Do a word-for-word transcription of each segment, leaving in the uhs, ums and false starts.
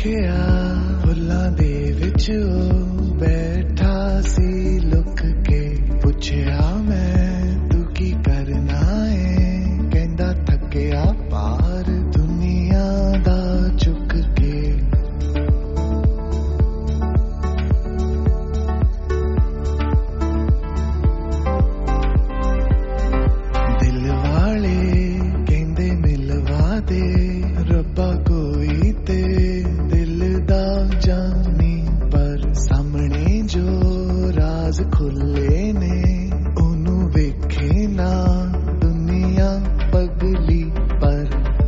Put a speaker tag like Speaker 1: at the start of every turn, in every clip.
Speaker 1: देखिया फुल्लां दे विच ओ बैठा see look के पुछया मैं तू की करना है कहंदा थकिया पार दुनिया दा चुक के दिल वाले कहंदे मिलवा दे रब्बा कोई ते दिल दा जानी पर सामने जो राज खुले ने ओनू वेखे ना दुनिया पगली पर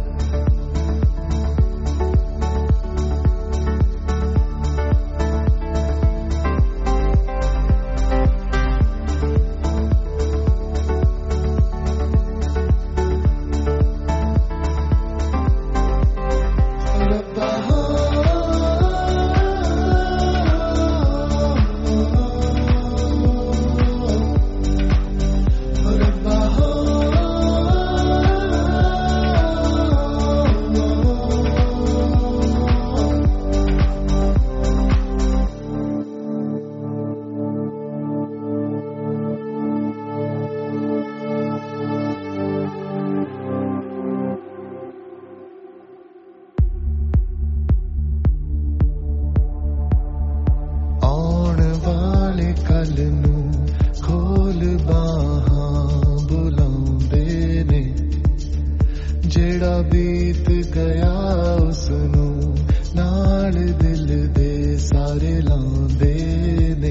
Speaker 1: कल नू खोल बाहां बुलाउंदे ने जेड़ा बीत गया उसनू नाल दिल दे सारे लांदे ने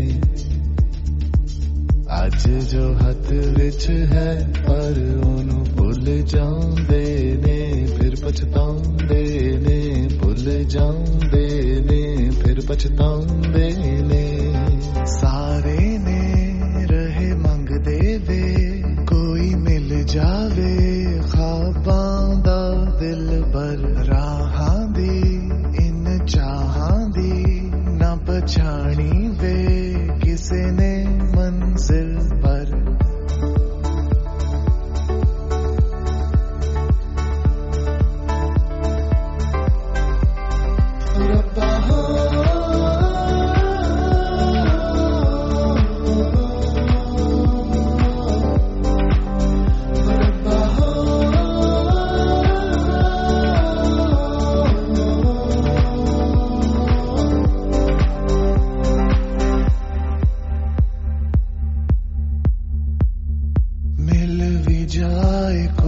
Speaker 1: अज जो हथ विच है पर ओनू भुल जांदे ने फिर पछताउंदे ने भुल जांदे ने फिर पछताउंदे ने सारे ने रहे मंगदे वे कोई मिल जावे ख्वाबां दा दिल भर राहां दी इन चाहां दी ना पछाणी वे किसे ने मंजिल पर रब्बा हो जाए